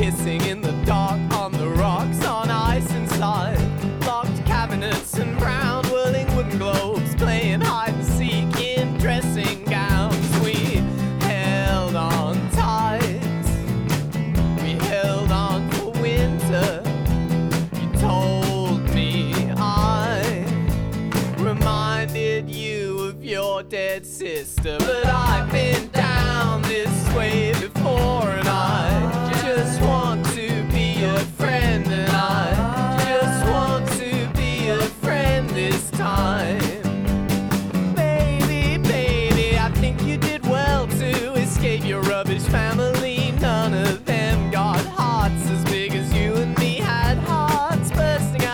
kissing in the dark on the rocks, on ice inside locked cabinets and brown whirling wooden globes, playing hide and seek in dressing gowns. We held on tight, we held on for winter. You told me I reminded you of your dead sister, but I've been down this way before.